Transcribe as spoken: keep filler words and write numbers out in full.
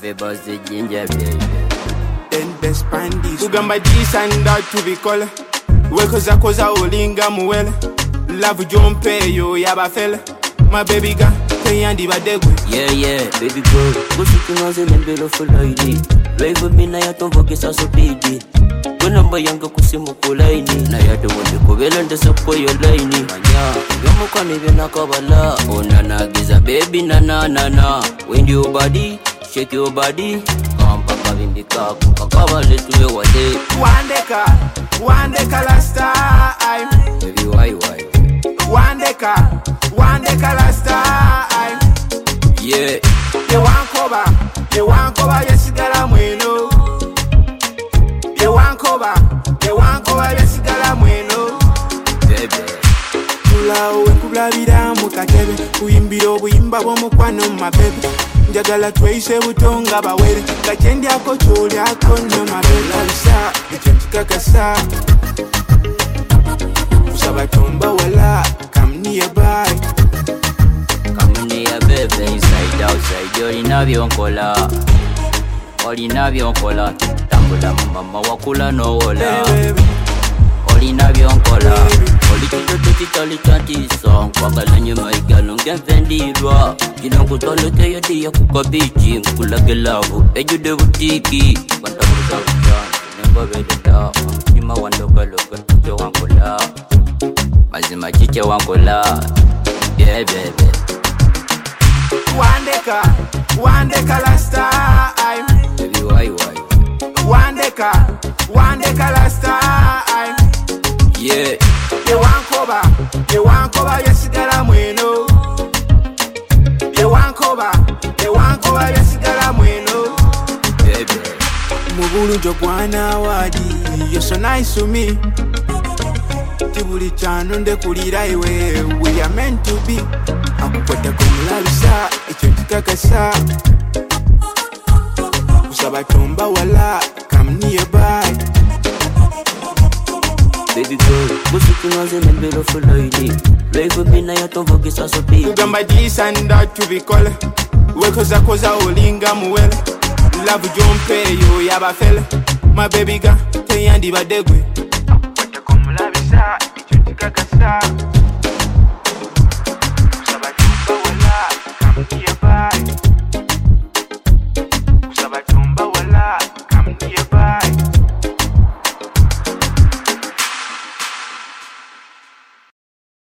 Happy birthday, ginger baby. Then best pandis. Ugamba this and that to be color. Wekoza koza olinga muwele. Love jumpe yo yaba fella. My baby girl, kayandi badegwe. Yeah, yeah, baby girl. Kusi tunaze lembelo fulaini. Live mina ya tombo kisa sopidi. Namba yanga kusimu kulaini. Na yado wende kubela ndesa kwa yo laini. Manya, yomu kwa nive na kabala. Ona nagiza baby na na na na. Wind your body, shake your body. Kampaka vimbi kaku, kakaba letuwe wade. Wandeka, wandeka last time. Baby why why? Wandeka, wandeka last time. Yeah. Ye wankoba, ye wankoba yesigala mweno. Ye wankoba, ye wankoba yesigala mweno. Baby. Tula uwe kublabira mukatebe. Kuyimbira obuyimba bw'omukwano mabebe. Njagala tweyise butonga bawere. Kachendi ako chuli ako no mabebe. Labisa, ekyo kikakasa. Kusaba tomba wala, come nearby. Come near baby, inside outside. Olina byonkola, olina byonkola. Tambula mama wakula no wola. Olina byonkola, oli kitoto kitali kantiso. Kwagala nyuma igalo ngenvendirwa. Kino kutoleke yodi ya kukabichi. Nkulage lavu, ejude butiki. Wanda kuza ujana, nemba veleta. Nima wanda kaloka, chiche wankola. Mazima chiche wankola. Yeah baby. Wandeka, wandeka last time. Baby why why? Wandeka, wandeka last time. Yeah. Ye wankoba, ye wankoba yesigala mweno. Ye wankoba, ye wankoba yesigala mweno. Baby. Mugulu jogwana wadi, you're so nice to me. Tibuli chano nde kulira iwe, we are meant to be. Akukwata kumulabisa, ekyo kikakasa. Kusaba tomba wala, come nearby. Baby girl, kusi tunaze lembelo fulaini. Live mina ya tombo kisa sopidi. Ugamba this and that to be color. Wekoza koza olinga muwele. Love jumpe yo yaba fella. My baby girl, kayandi badegwe. Akukwata kumulabisa, ekyo kikakasa.